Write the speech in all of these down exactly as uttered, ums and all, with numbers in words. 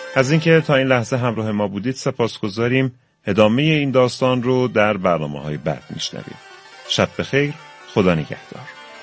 از اینکه تا این لحظه همراه ما بودید سپاسگزاریم. ادامه این داستان رو در برنامه‌های بعد میشنویم. شب بخیر، خدا نگهدار.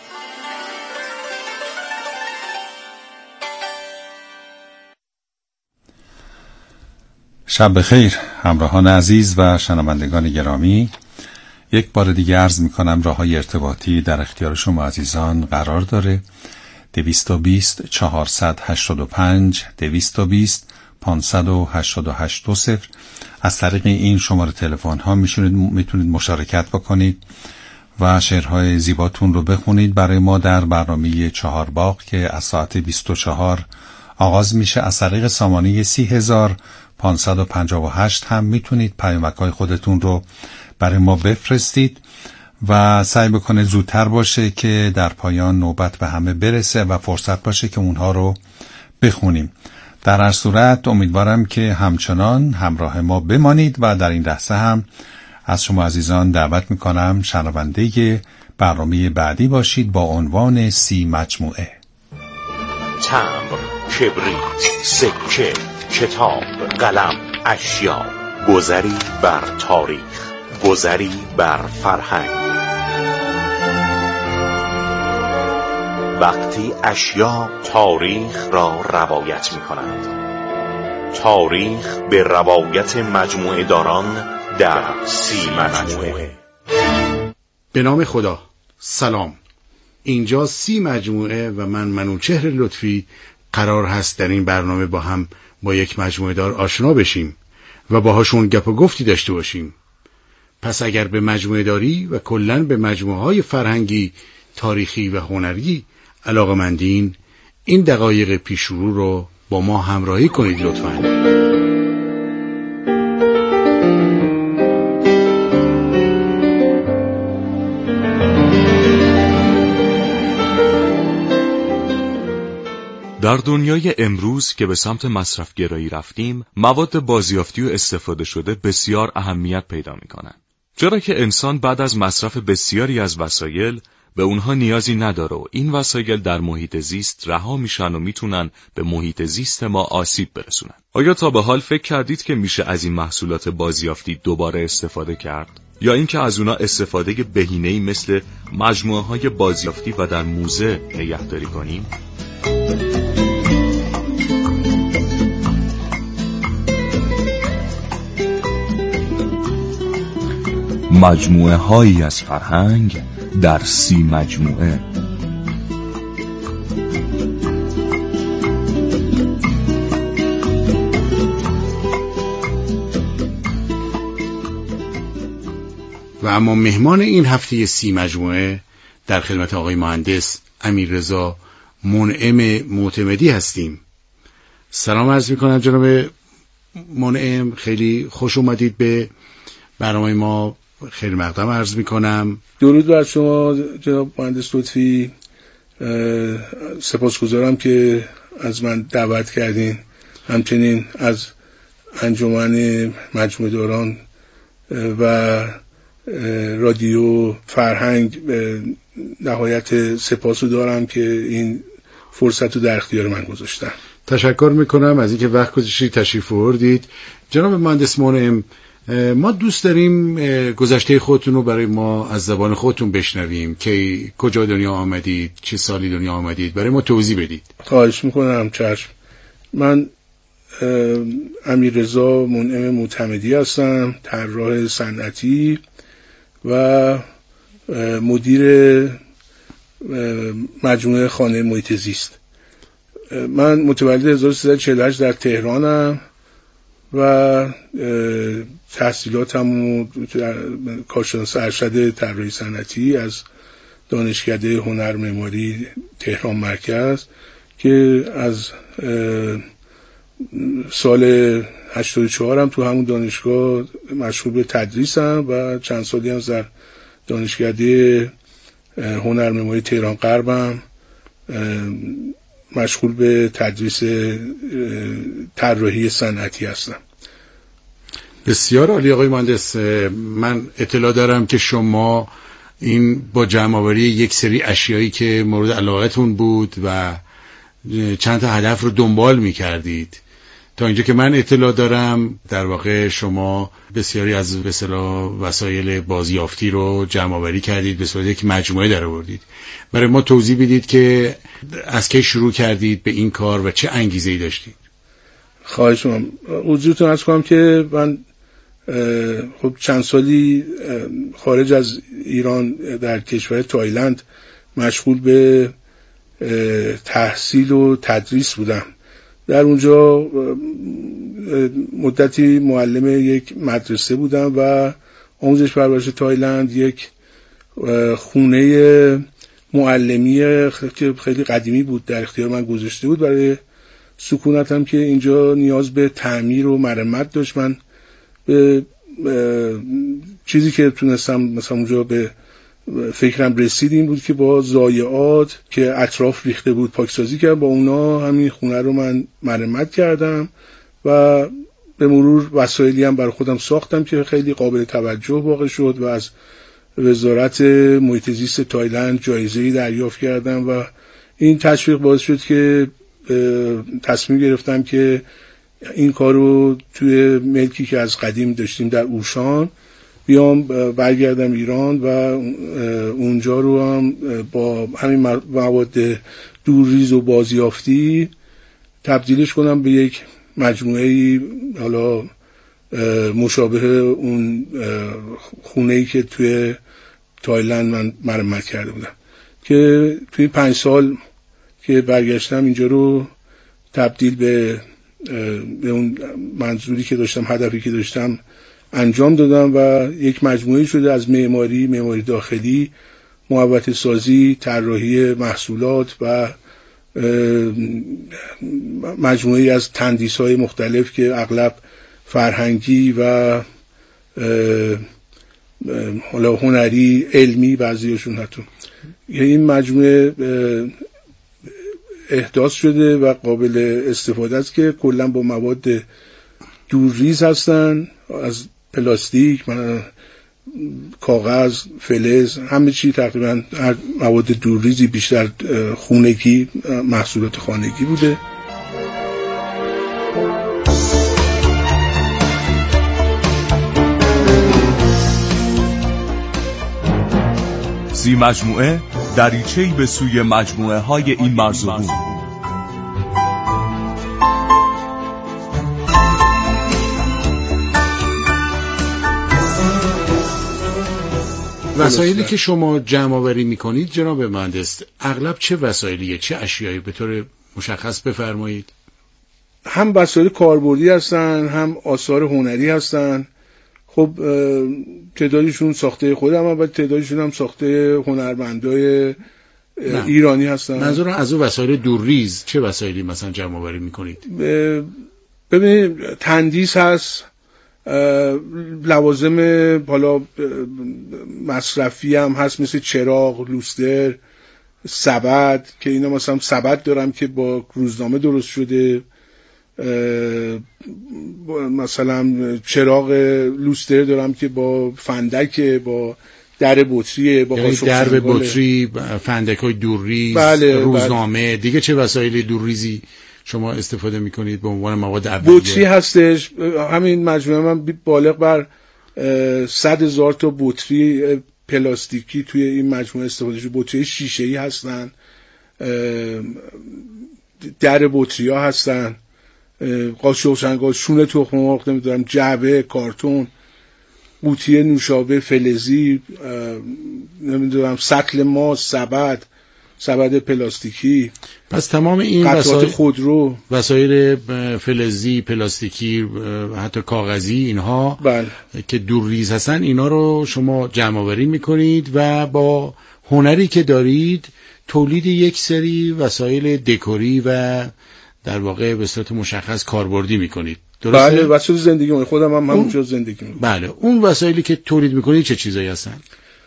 شب بخیر همراهان عزیز و شنوندگان گرامی، یک بار دیگه عرض میکنم راههای ارتباطی در اختیار شما عزیزان قرار داره. دویست و بیست چهارصد و هشتاد و پنج دویست و بیست پانصد و هشتاد و هشت دو صفر. از طریق این شماره تلفن ها میتونید میتونید مشارکت بکنید و شعرهای زیباتون رو بخونید برای ما در برنامه چهار باغ که از ساعت بیست و چهار آغاز میشه. از طریق سامانه سی هزار پانصد و پنجاه و هشت هم میتونید پیامک‌های خودتون رو برای ما بفرستید و سعی بکنید زودتر باشه که در پایان نوبت به همه برسه و فرصت باشه که اونها رو بخونیم. در هر صورت امیدوارم که همچنان همراه ما بمانید و در این لحظه هم از شما عزیزان دعوت میکنم شنونده برنامه بعدی باشید با عنوان سی مجموعه. تمبر، کبریت، سکه، کتاب، قلم، اشیا، گذری بر تاریخ، گذری بر فرهنگ. وقتی اشیا تاریخ را روایت می کنند، تاریخ به روایت مجموعه داران در سی مجموعه. به نام خدا. سلام، اینجا سی مجموعه و من منوچهر لطفی قرار هست در این برنامه با هم با یک مجموعه دار آشنا بشیم و باهاشون گپ و گفتی داشته باشیم. پس اگر به مجموعه داری و کلاً به مجموعه های فرهنگی، تاریخی و هنری علاقه‌مندین، این دقایق پیشرو رو با ما همراهی کنید لطفاً. در دنیای امروز که به سمت مصرف گرایی رفتیم، مواد بازیافتی و استفاده شده بسیار اهمیت پیدا می‌کنند. چرا که انسان بعد از مصرف بسیاری از وسایل به اونها نیازی نداره و این وسایل در محیط زیست رها میشن و میتونن به محیط زیست ما آسیب برسونن. آیا تا به حال فکر کردید که میشه از این محصولات بازیافتی دوباره استفاده کرد؟ یا اینکه از اونها استفاده بهینه‌ای مثل مجموعه‌های بازیافتی و در موزه نگهداری کنیم؟ مجموعه هایی از فرهنگ در سی مجموعه. و اما مهمان این هفته سی مجموعه در خدمت آقای مهندس امیررضا منعم معتمدی هستیم. سلام عرض می‌کنم جناب منعم، خیلی خوش اومدید به برنامه ما. خیلی مقدم عرض میکنم. درود بر شما جناب مهندس لطفی، سپاسگزارم که از من دعوت کردین، همچنین از انجمن مجموعه داران و رادیو فرهنگ نهایت سپاسو دارم که این فرصت رو در اختیار من گذاشتن. تشکر میکنم از اینکه وقت گذاشتید تشریف آوردید. جناب مهندس منعم، ما دوست داریم گذشته خودتون رو برای ما از زبان خودتون بشنویم که کجا دنیا آمدید، چه سالی دنیا آمدید، برای ما توضیح بدید. خواهش میکنم. چشم. من امیررضا منعم معتمدی هستم، طراح صنعتی و مدیر مجموعه خانه محیط زیست. من متولد هزار و سیصد و چهل و هشت در تهرانم و تحصیلاتم کارشناس ارشد طراحی صنعتی از دانشکده هنر معماری تهران مرکز که از سال هشتاد و چهار هم تو همون دانشگاه مشغول به تدریسم و چند سالی هم در دانشکده هنر معماری تهران غربم مشغول به تدریس طراحی صنعتی هستم. بسیار عالی آقای مهندس. من اطلاع دارم که شما این با جمع‌آوری یک سری اشیایی که مورد علاقتون بود و چند تا هدف رو دنبال می‌کردید تا اینجا که من اطلاع دارم در واقع شما بسیاری از به اصطلاح وسایل بازیافتی رو جمع آوری کردید، به صورت یک مجموعه درآوردید. برای ما توضیح بدید که از کی شروع کردید به این کار و چه انگیزه‌ای داشتید؟ خواهش می‌کنم. حضورتون عرض کنم که من خب چند سالی خارج از ایران در کشور تایلند مشغول به تحصیل و تدریس بودم. در اونجا مدتی معلم یک مدرسه بودم و آموزش پرورش تایلند یک خونه معلمی که خیلی قدیمی بود در اختیار من گذاشته بود برای سکونتم که اینجا نیاز به تعمیر و مرمت داشت. من به چیزی که تونستم مثلا اونجا به فکرم رسید این بود که با ضایعات که اطراف ریخته بود پاکسازی کردم، با اونا همین خونه رو من مرمت کردم و به مرور وسایلی هم برای خودم ساختم که خیلی قابل توجه واقع شد و از وزارت محیط زیست تایلند جایزه‌ای دریافت کردم و این تشویق باعث شد که تصمیم گرفتم که این کارو توی ملکی که از قدیم داشتیم در اوشان بیام برگردم ایران و اونجا رو هم با همین مواد دورریز و بازیافتی تبدیلش کنم به یک مجموعه‌ای حالا مشابه اون خونه‌ای که توی تایلند من مرمت کرده بودم که توی پنج سال که برگشتم اینجا رو تبدیل به به اون منظوری که داشتم، هدفی که داشتم انجام دادم و یک مجموعه شده از معماری، معماری داخلی، محوطه سازی، طراحی محصولات و مجموعه از تندیس‌های مختلف که اغلب فرهنگی و حالا هنری، علمی بعضیشون حتی. این مجموعه احداث شده و قابل استفاده است که کلا با مواد دورریز هستن، از پلاستیک، کاغذ، فلز، همه چی تقریبا هر مواد دورریزی بیشتر خانگی، محصولات خانگی بوده. زی مجموعه دریچه‌ای به سوی مجموعه های این مرزبون. وسایلی که شما جمع آوری میکنید جناب مهندس اغلب چه وسایلیه، چه اشیایی به طور مشخص بفرمایید؟ هم وسایل کاربردی هستن، هم آثار هنری هستن. خب تعدادشون ساخته خودم هم و تعدادشون هم ساخته هنرمندای ایرانی هستن. منظورم از اون وسایل دورریز چه وسایلی مثلا جمع آوری میکنید؟ ببینید تندیس هست، لوازم حالا مصرفی هم هست مثل چراغ، لوستر، سبد که اینا مثلا سبد دارم که با روزنامه درست شده، مثلا چراغ لوستر دارم که با فندک، با در بطری، با قاشق در بطری، فندک های دورریز، بله، روزنامه. بله. دیگه چه وسایل دورریزی شما استفاده میکنید به عنوان مواد اولیه؟ بطری هستش، همین مجموعه من بالغ بر صد هزار تا بطری پلاستیکی توی این مجموعه استفاده شده. بطری شیشه‌ای هستن، در بطری ها هستن، قاشق شنگال، شونه تخم مرغ، نمیدونم جعبه، کارتون، قوطی نوشابه فلزی، نمیدونم سطل ماست، سبد، سبد پلاستیکی. پس تمام این وسایل خودرو، وسایل فلزی، پلاستیکی، حتی کاغذی، اینها بله. که دورریز هستن، اینا رو شما جمع آوری میکنید و با هنری که دارید تولید یک سری وسایل دکوری و در واقع به صورت مشخص کاربردی میکنید. درسته؟ بله، وسایل زندگی من خودم هم همونجا زندگی میکنم. بله. اون وسایلی که تولید میکنید چه چیزایی هستن؟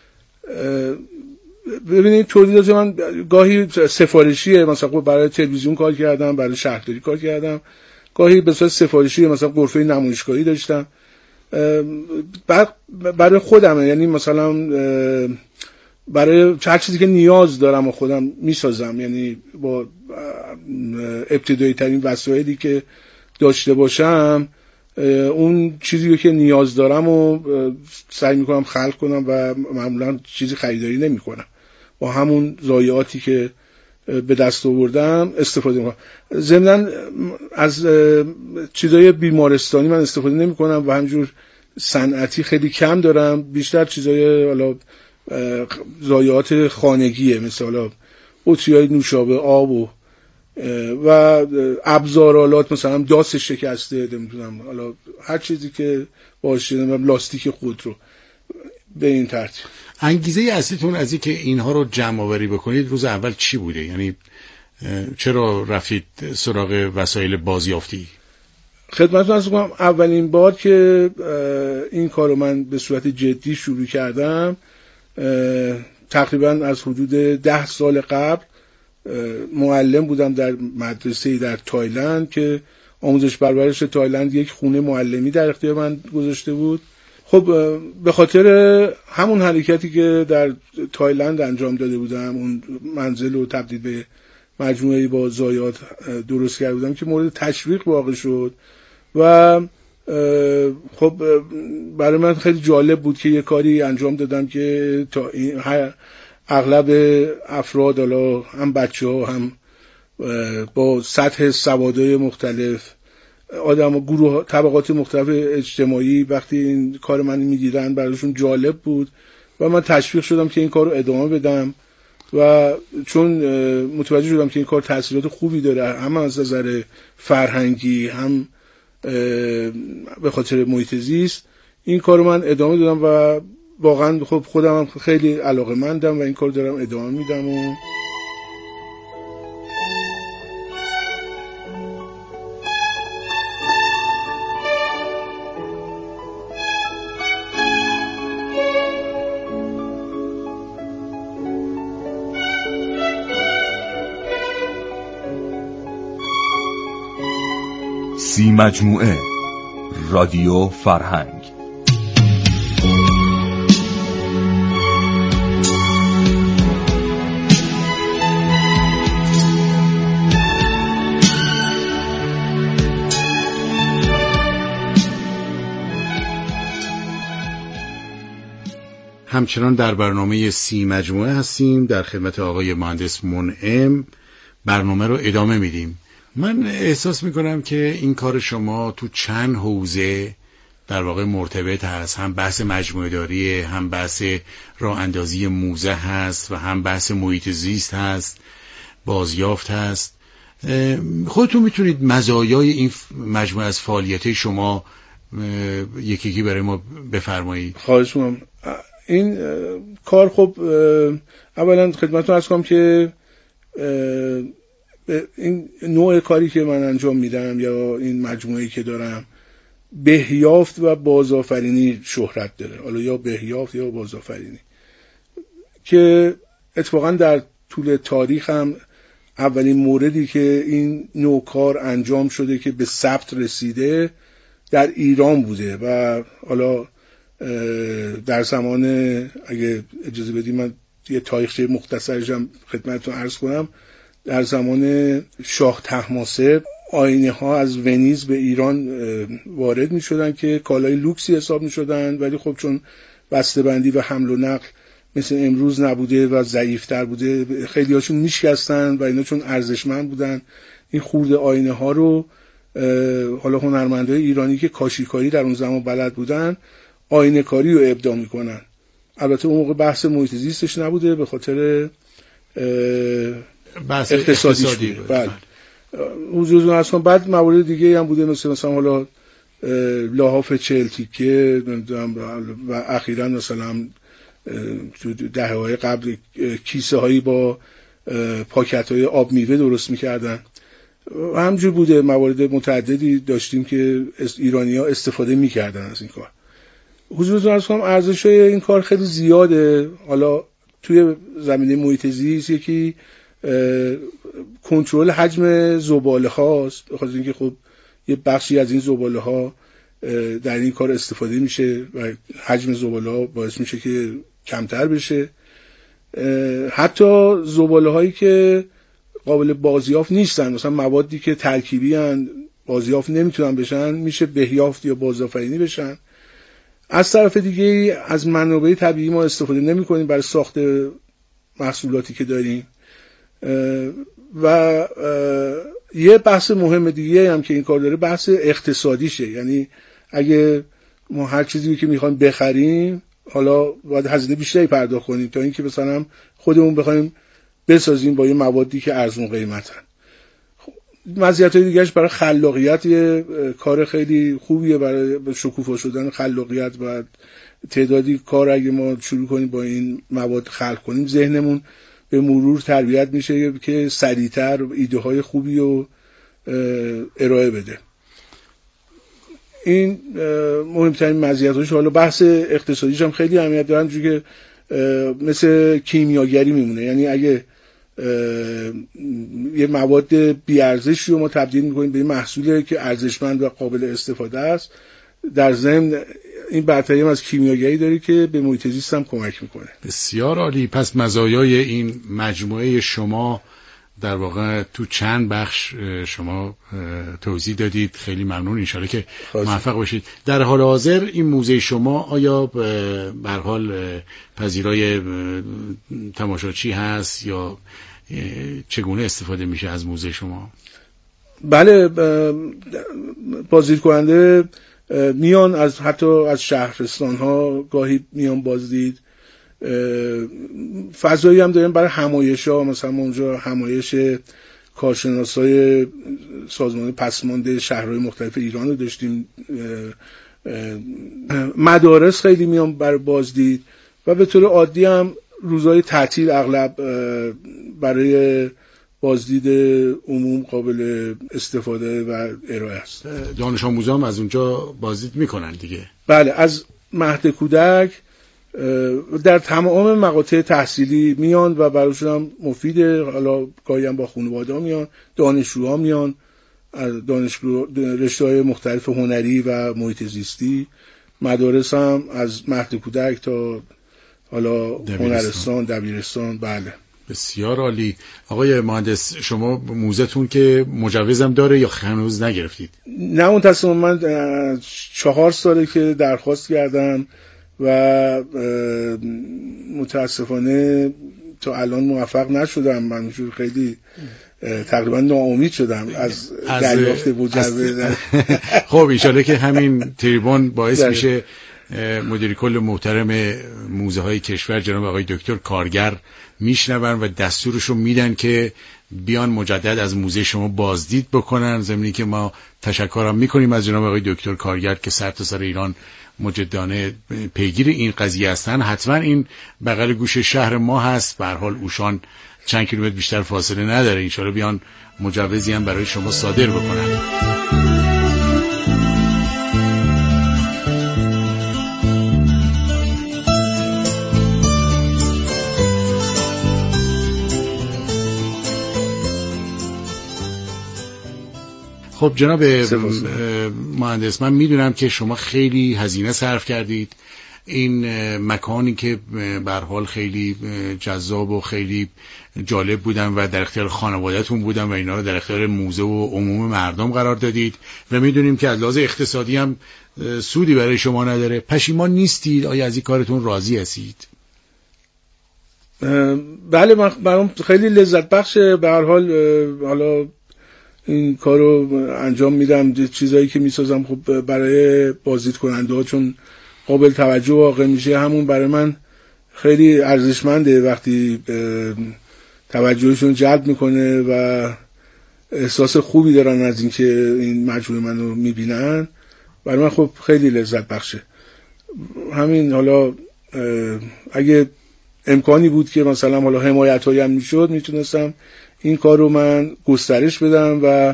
ببینید تولیدات من گاهی سفارشیه، مثلا برای تلویزیون کار کردم، برای شهرداری کار کردم، گاهی به صورت سفارشی مثلا غرفه نمایشگاهی داشتم. برای خودم، یعنی مثلا برای هر چیزی که نیاز دارم و خودم میسازم، یعنی با ابتدایی ترین وسایلی که داشته باشم اون چیزی که نیاز دارم و سعی میکنم خلق کنم و معمولا چیزی خریداری نمیکنم، با همون ضایعاتی که به دست آوردم استفاده میکنم. ضمناً از چیزای بیمارستانی من استفاده نمیکنم و همینجور صنعتی خیلی کم دارم، بیشتر چیزای حالا ضایعات خانگیه، مثلا بطری‌های نوشابه، آب و و ابزارالات، مثلا داس شکسته، نمیدونم حالا هر چیزی که باشه، نمیدونم لاستیک خودرو، به این ترتیب. انگیزه اصلیتون از اینکه اینها رو جمع آوری بکنید روز اول چی بوده؟ یعنی چرا رفتید سراغ وسایل بازیافتی؟ خدمتتون عرض کنم اولین بار که این کارو من به صورت جدی شروع کردم تقریبا از حدود ده سال قبل معلم بودم در مدرسه‌ای در تایلند که آموزش پرورش تایلند یک خونه معلمی در اختیار من گذاشته بود. خب به خاطر همون حرکتی که در تایلند انجام داده بودم، اون منزل رو تبدیل به مجموعه‌ای با ضایعات درست کرده بودم که مورد تشویق واقع شد و خب برای من خیلی جالب بود که یه کاری انجام دادم که تا این اغلب افراد، حالا هم بچه‌ها هم با سطح سوادای مختلف، آدم و گروه طبقات مختلف اجتماعی، وقتی این کار من می‌دیدن براشون جالب بود و من تشویق شدم که این کار رو ادامه بدم و چون متوجه شدم که این کار تاثیرات خوبی داره، هم از نظر فرهنگی هم به خاطر محیط زیست، این کار رو من ادامه دادم و واقعا خب خودم هم خیلی علاقه‌مندم و این کار دارم ادامه میدم. و سی مجموعه رادیو فرهنگ. همچنان در برنامه سی مجموعه هستیم، در خدمت آقای مهندس منعم برنامه رو ادامه میدیم. من احساس میکنم که این کار شما تو چند حوزه در واقع مرتبط هست، هم بحث مجموعه داریه، هم بحث راه اندازی موزه هست و هم بحث محیط زیست هست، بازیافت هست. خودتون میتونید مزایای این مجموعه از فعالیت شما یکی یکی برای ما بفرمایید؟ خواهش می‌کنم. این کار خب اولا خدمتتون عرض کنم که این نوع کاری که من انجام میدم یا این مجموعه‌ای که دارم بهیافت و بازآفرینی شهرت داره، حالا یا بهیافت یا بازآفرینی، که اتفاقا در طول تاریخ هم اولین موردی که این نوع کار انجام شده که به ثبت رسیده در ایران بوده و حالا در زمان، اگه اجازه بدید من یه تاریخچه مختصرش هم خدمتتون عرض کنم، در زمان شاه طهماسب آینه ها از ونیز به ایران وارد می شدن که کالای لوکسی حساب می شدن، ولی خب چون بسته‌بندی و حمل و نقل مثل امروز نبوده و ضعیفتر بوده، خیلی هاشون میشکستن و اینا چون ارزشمند بودن این خورده آینه ها رو حالا هنرمندای ایرانی که کاشیکاری در اون زمان بلد بودن آینه کاری رو ابداع میکنن. البته اون موقع بحث محیط زیستش نبوده، به خاطر بحث اقتصادی, اقتصادی بود. بله. حضور اصلا بعد موارد دیگه هم بوده، مثل مثلا حالا لحاف چهل تیکه و اخیراً مثلا تو دهه‌های قبل کیسه هایی با پاکت های آب میوه درست میکردن. همجور بوده، موارد متعددی داشتیم که ایرانی ها استفاده میکردن از این کار. حضورتون عرض کنم ارزش های این کار خیلی زیاده. حالا توی زمینه محیط زیست یکی کنترل حجم زباله هاست، بخاطر اینکه خب یه بخشی از این زباله ها در این کار استفاده میشه و حجم زباله ها باعث میشه که کمتر بشه. حتی زباله هایی که قابل بازیافت نیستن، مثلا موادی که ترکیبی هن بازیافت نمیتونن بشن، میشه بهیافت یا بازآفرینی بشن. از طرف دیگه از منابع طبیعی ما استفاده نمی کنیم برای ساخت محصولاتی که داریم. و یه بحث مهم دیگه هم که این کار داره بحث اقتصادیشه، یعنی اگه ما هر چیزی که میخوایم بخریم حالا باید هزینه بیشتری پرداخت کنیم تا اینکه مثلا خودمون بخوایم بسازیم با یه موادی که ارزون قیمتن. مزیت‌های دیگه‌اش برای خلاقیت یه کار خیلی خوبیه، برای شکوفا شدن خلاقیت و تعدادی کار اگه ما شروع کنیم با این مواد خلق کنیم ذهنمون به مرور تربیت میشه که سریعتر ایده های خوبی رو ارائه بده. این مهمترین مزیت‌هاش. حالا بحث اقتصادیش هم خیلی اهمیت داره، چون که مثل کیمیاگری میمونه، یعنی اگه یه مواد بی‌ارزشی رو ما تبدیل می‌کنیم به یه محصولی که ارزشمند و قابل استفاده است، در ضمن این برتری هم از کیمیاگری داره که به محیط زیست هم کمک میکنه. بسیار عالی. پس مزایای این مجموعه شما در واقع تو چند بخش شما توضیح دادید، خیلی ممنون، انشالله که موفق باشید. در حال حاضر این موزه شما آیا به هر حال پذیرای تماشاچی هست یا چگونه استفاده میشه از موزه شما؟ بله، بازدید کننده میان از حتی از شهرستان ها گاهی میان بازدید. فضایی هم داریم برای همایش ها، مثلا اونجا همایش کارشناسای سازمان پسمانده شهرهای مختلف ایران رو داشتیم. مدارس خیلی میان برای بازدید و به طور عادی هم روزهای تعطیل اغلب برای بازدید عموم قابل استفاده و ارائه است. دانش آموزان از اونجا بازدید میکنن دیگه؟ بله، از مهد کودک در تمام مقاطع تحصیلی میان و براشون هم مفیده. حالا گاهی هم با خانواده میان، دانشجوها میان از دانشگاه رشته‌های مختلف هنری و محیط زیستی. مدارس هم از مهد کودک تا حالا هنرستان، دبیرستان. بله، بسیار عالی. آقای مهندس، شما موزتون که مجوزم داره یا هنوز نگرفتید؟ نه، متأسفانه من چهار ساله که درخواست کردم و متاسفانه تا الان موفق نشدم. من خیلی تقریبا ناامید شدم از دریافت مجوز. خب انشالله که همین تریبون باعث میشه مدیر کل محترم موزه های کشور جناب آقای دکتر کارگر میشنون و دستورشو میدن که بیان مجدد از موزه شما بازدید بکنن. ضمنی که ما تشکرم میکنیم از جناب آقای دکتر کارگر که سر تا سر ایران مجدانه پیگیر این قضیه هستن. حتما این بغل گوش شهر ما هست، به هر حال اوشان چند کیلومتر بیشتر فاصله نداره. انشالله بیان مجوزی هم برای شما صادر بکنن. خب جناب مهندس، من میدونم که شما خیلی هزینه صرف کردید. این مکانی که به هر حال خیلی جذاب و خیلی جالب بودن و در اختیار خانواده‌تون بودن و اینا رو در اختیار موزه و عموم مردم قرار دادید و میدونیم که از لحاظ اقتصادی هم سودی برای شما نداره. پشیمان نیستید؟ آیا از این کارتون راضی هستید؟ بله، من برام خیلی لذت بخشه. به هر حال حالا این کارو انجام میدم، چیزایی که میسازم خب برای بازدید کننده ها چون قابل توجه واقع میشه، همون برای من خیلی ارزشمنده وقتی توجهشون جلب میکنه و احساس خوبی دارن از اینکه این مجموعه منو میبینن. برای من خب خیلی لذت بخشه. همین حالا اگه امکانی بود که مثلا حالا حمایت هایی هم میشد، میتونستم این کار رو من گسترش بدم و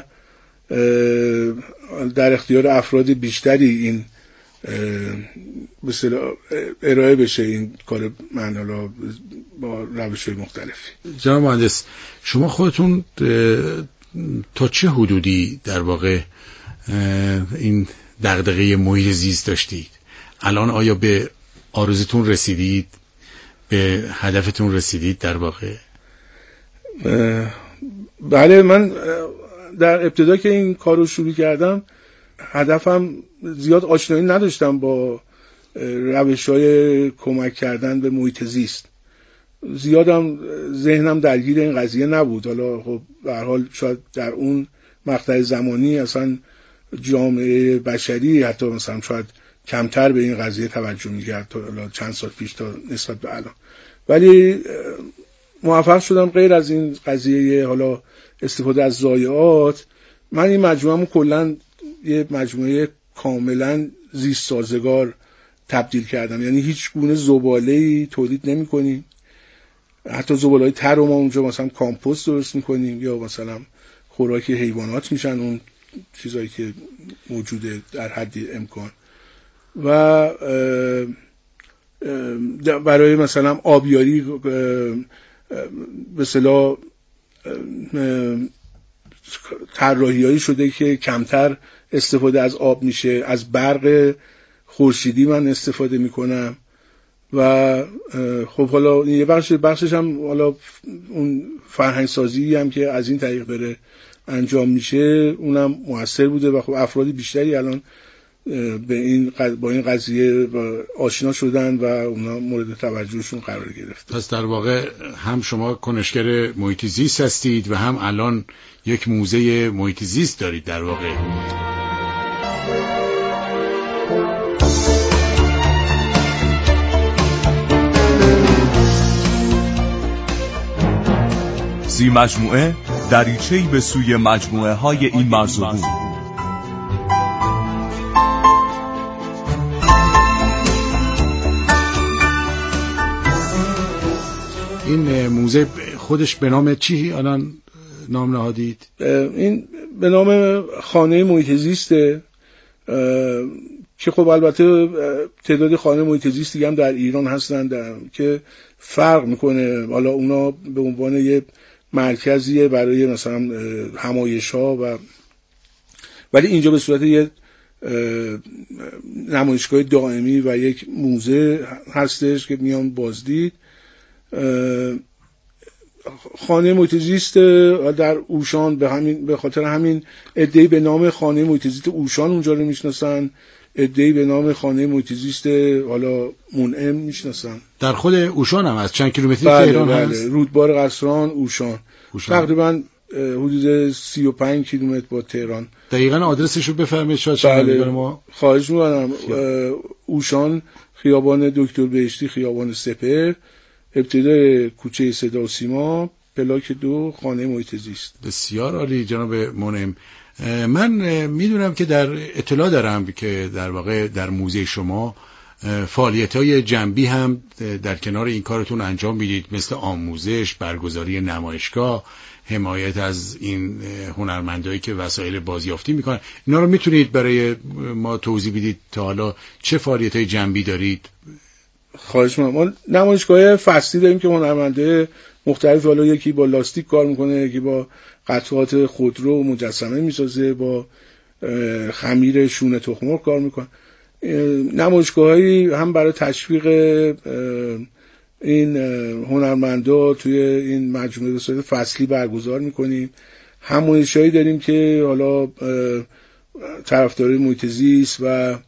در اختیار افراد بیشتری این به اصطلاح ارائه بشه این کار من حالا با روش‌های مختلفی. جناب مهندس، شما خودتون تا چه حدودی در واقع این دغدغه محیط زیست داشتید؟ الان آیا به آرزوتون رسیدید؟ به هدفتون رسیدید در واقع؟ بله، من در ابتدا که این کار رو شروع کردم هدفم زیاد آشنایی نداشتم با روش‌های کمک کردن به محیط زیست، زیادم ذهنم درگیر این قضیه نبود. حالا خب به هر حال شاید در اون مقطع زمانی اصلا جامعه بشری حتی مثلا شاید کمتر به این قضیه توجه می‌کرد تا حالا چند سال پیش تا نسبت به الان، ولی موفق شدم غیر از این قضیه حالا استفاده از ضایعات، من این مجموعه‌مو کلاً یه مجموعه کاملاً زیست سازگار تبدیل کردم. یعنی هیچ گونه زباله‌ای تولید نمی‌کنیم، حتی زباله‌های تر رو ما اونجا مثلا کامپوست درست می‌کنیم یا مثلا خوراک حیوانات میشن اون چیزایی که موجوده در حد امکان. و برای مثلا آبیاری به اصطلاح طراحی‌هایی شده که کمتر استفاده از آب میشه، از برق خورشیدی من استفاده میکنم و خب حالا یه بخش بخشش هم حالا اون فرهنگ سازی هم که از این طریق داره انجام میشه اونم موثر بوده و خب افرادی بیشتری الان به این با این قضیه آشنا شدن و اونا مورد توجهشون قرار گرفته. پس در واقع هم شما کنشگر محیط زیست هستید و هم الان یک موزه محیط زیست دارید در واقع. سی مجموعه دریچه‌ای به سوی مجموعه های این مرزبون. این موزه خودش به نام چی الان نام نهادید؟ این به نام خانه محیط زیسته که خب البته تعداد خانه محیط زیست دیگه هم در ایران هستن که فرق میکنه. حالا اونا به عنوان یه مرکزیه برای مثلا همایش‌ها و ولی اینجا به صورت یه نمایشگاه دائمی و یک موزه هستش که میان بازدید. خانه محیط زیست در اوشان به همین به خاطر همین عده‌ای به نام خانه محیط زیست اوشان اونجا رو میشناسن، عده‌ای به نام خانه محیط زیست حالا منعم میشناسن. در خود اوشان هم از چند کیلومتری بله تهران بله هست؟ رودبار قصران اوشان, اوشان. تقریبا حدود سی و پنج کیلومتر با تهران. دقیقاً آدرسش رو بفرمایید شاید بله. ما خواهش می‌کنم. اوشان خیابان دکتر بهشتی خیابان سپهر، ابتدای کوچه صدا و سیما، پلاک دو، خانه محیط زیست. بسیار عالی جناب منعم. من میدونم که در اطلاع دارم که در واقع در موزه شما فعالیت‌های جنبی هم در کنار این کارتون انجام میدید، مثل آموزش، برگزاری نمایشگاه، حمایت از این هنرمندایی که وسایل بازیافتی میکنن. اینا رو میتونید برای ما توضیح بدید تا حالا چه فعالیت‌های جنبی دارید؟ خواهش می‌کنم. ما نمایشگاه فصلی داریم که هنرمندای مختلف، حالا یکی با لاستیک کار میکنه، یکی با قطعات خودرو مجسمه میسازه، با خمیر شونه تخم‌مرغ کار میکنه. نمایشگاهایی هم برای تشویق این هنرمندا توی این مجموعه به صورت فصلی برگزار میکنیم. همایشایی داریم که حالا طرفدارای محیط زیست و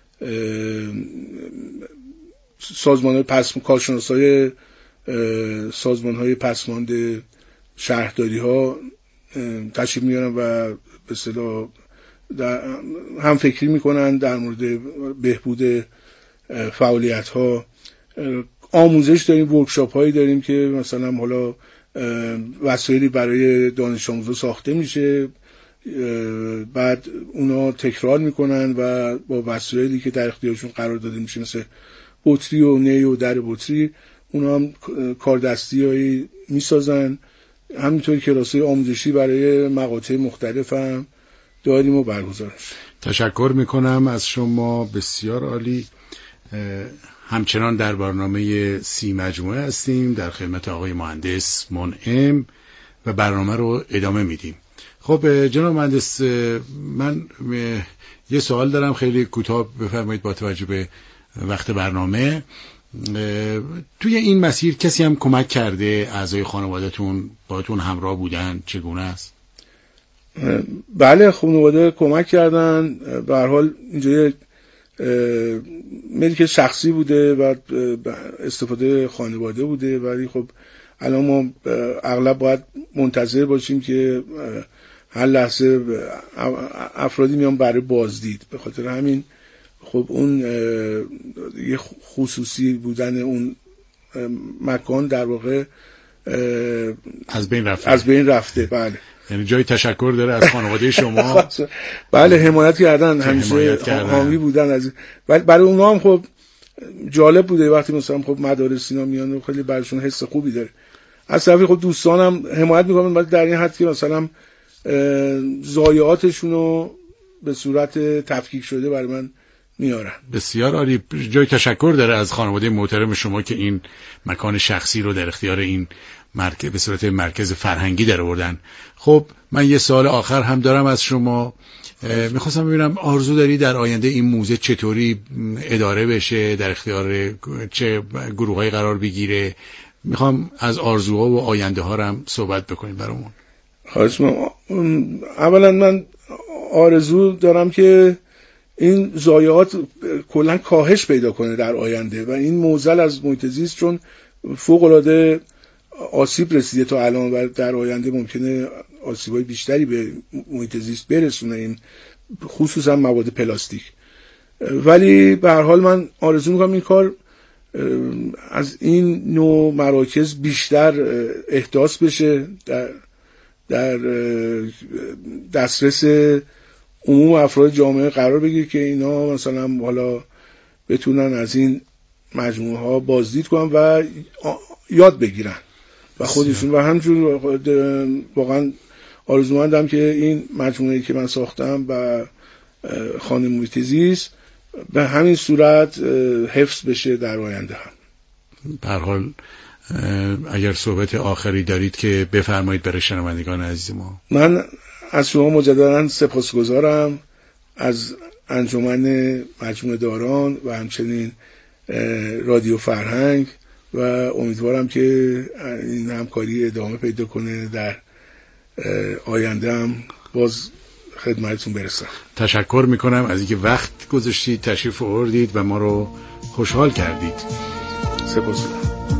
سازمان‌های پسم کارشناسای سازمان‌های پسماند شهرداری‌ها تشریف میارن و به اصطلاح هم فکری میکنن در مورد بهبود فعالیت‌ها. آموزش داریم، ورکشاپ‌هایی داریم که مثلا حالا وسایلی برای دانش آموزا ساخته میشه، بعد اونا تکرار میکنن و با وسایلی که در اختیارشون قرار داده میشه مثل بطری و نی و در بطری اونا هم کاردستی‌هایی میسازن. همینطور کلاس‌های آموزشی برای مقاطع مختلف هم داریم و برگزار میشه. تشکر میکنم از شما، بسیار عالی. همچنان در برنامه سی مجموعه هستیم در خدمت آقای مهندس منعم و برنامه رو ادامه میدیم. خب جناب مهندس، من یه سوال دارم خیلی کوتاه بفرمایید با توجه به وقت برنامه. توی این مسیر کسی هم کمک کرده؟ اعضای خانواده‌تون باهاتون همراه بودن؟ چگونه است؟ بله خانواده کمک کردن. به هر حال اینجا ملک شخصی بوده و استفاده خانواده بوده، ولی خب الان ما اغلب باید منتظر باشیم که هر لحظه افرادی میان برای بازدید. به خاطر همین خب اون یه خصوصی بودن اون مکان در واقع از بین رفته. از بین رفته. بله، یعنی جای تشکر داره از خانواده شما. بله حمایت کردن، همیشه حامی بودن از، ولی برای اونها هم خب جالب بوده وقتی مثلا خب مدارس اینا میان و خیلی براشون حس خوبی داره. از طرفی خب دوستانم حمایت میکنن، ولی در این حد که مثلا ضایعاتشون رو به صورت تفکیک شده برای من میارن. بسیار عالی. جای تشکر داره از خانواده محترم شما که این مکان شخصی رو در اختیار این مرکز به صورت مرکز فرهنگی در آوردن. خب من یه سوال آخر هم دارم از شما. میخواستم ببینم آرزو داری در آینده این موزه چطوری اداره بشه، در اختیار چه گروه‌هایی قرار بگیره؟ میخوام از آرزوها و آینده ها هم صحبت بکنیم برامون. خواهش می‌کنم. اولا من آرزو دارم که این ضایعات کلا کاهش پیدا کنه در آینده و این معضل از محیط زیست چون فوق‌العاده آسیب رسیده تا الان و در آینده ممکنه آسیب‌های بیشتری به محیط زیست برسونه، این خصوصا مواد پلاستیک. ولی به هر حال من آرزو می‌کنم این کار از این نوع مراکز بیشتر احداث بشه، در در دسترس عموم افراد جامعه قرار بگیره که اینا مثلا حالا بتونن از این مجموعه ها بازدید کنن و یاد بگیرن و خودشون. و همچنین واقعا آرزومندم که این مجموعه‌ای که من ساختم و خانه محیط زیست به همین صورت حفظ بشه در آینده هم. به هر حال اگر صحبت آخری دارید که بفرمایید برای شنوندگان عزیز ما. من از شما مجددا سپاسگزارم، از انجمن مجموعه داران و همچنین رادیو فرهنگ، و امیدوارم که این همکاری ادامه پیدا کنه، در آینده هم باز خدمتتون برسم. تشکر میکنم از اینکه وقت گذاشتید، تشریف آوردید و ما رو خوشحال کردید. سپاسگزارم.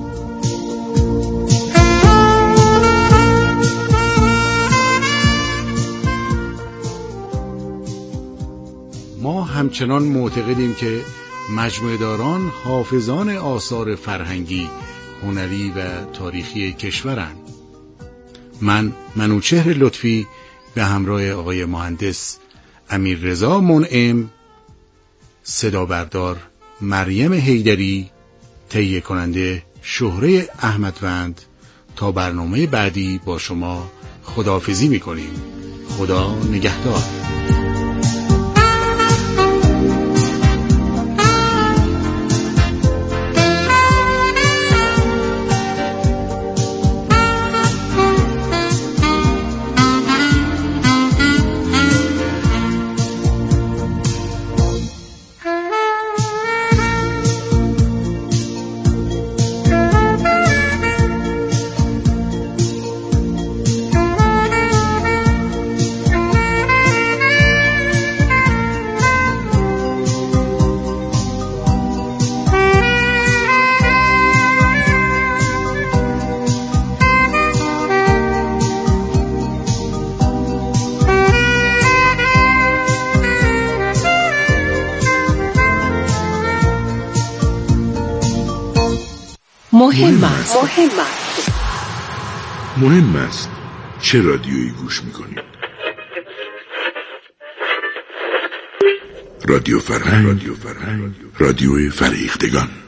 ما همچنان معتقدیم که مجموعه داران حافظان آثار فرهنگی، هنری و تاریخی کشورند. من منوچهر لطفی به همراه آقای مهندس امیررضا منعم، صدا بردار مریم حیدری، تهیه کننده شهره احمدوند، تا برنامه بعدی با شما خداحافظی می‌کنیم. خدا نگهدار. مهم است. مهم است. مهم است چه رادیویی گوش میکنید؟ رادیو فرهنگ، رادیو فرهنگ، رادیو فریختگان.